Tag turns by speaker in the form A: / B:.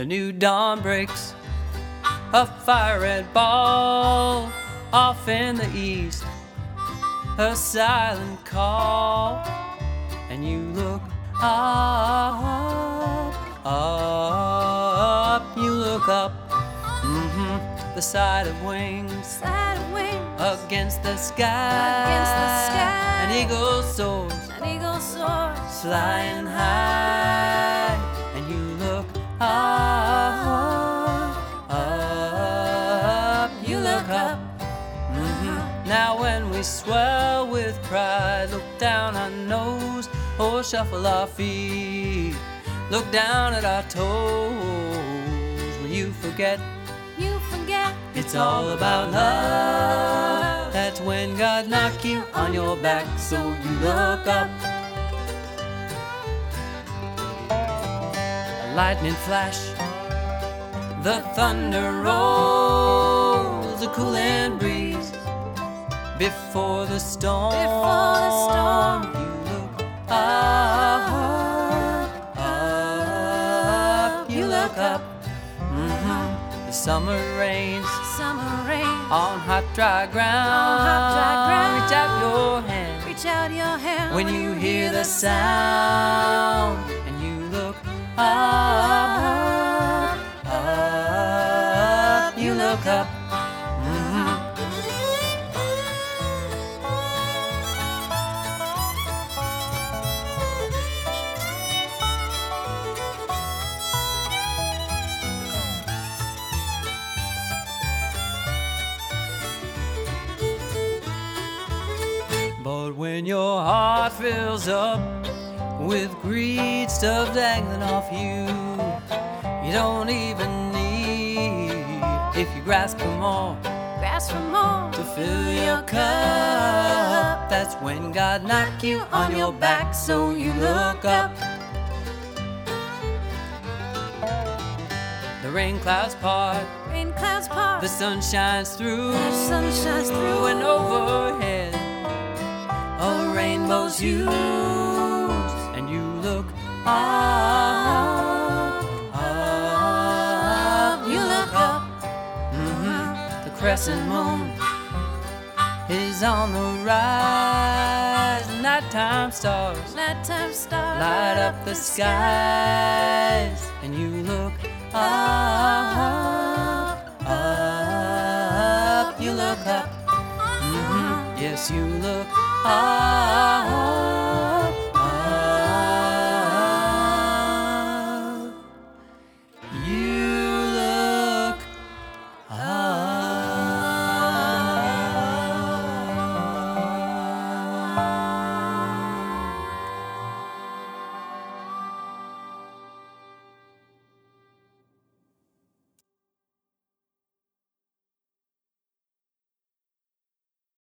A: The new dawn breaks, a fire red ball off in the east, a silent call, and you look up, up, you look up, the sight of wings, against the sky, an eagle soars, flying high, and you look up, up, you look up. Now when we swell with pride, look down our nose or shuffle our feet, look down at our toes. When you forget, it's all about love. That's when God knock you on your back, so you look up. A lightning flash, the thunder rolls, a cooling breeze before the storm. You look up, up, you look up. The summer rains on hot dry ground. Reach out your hand when you hear the sound, and you look up, up, you look up. But when your heart fills up with greed stuff dangling off you, you don't even need, if you grasp for more, to fill your cup. That's when God knock you on your back, so you look up. The rain clouds part, the sun shines through, and overhead a rainbow's hues, and you look up, up, you look up. The crescent moon is on the rise, nighttime stars light up the skies, and you look up, up, you look up. Yes, you look up.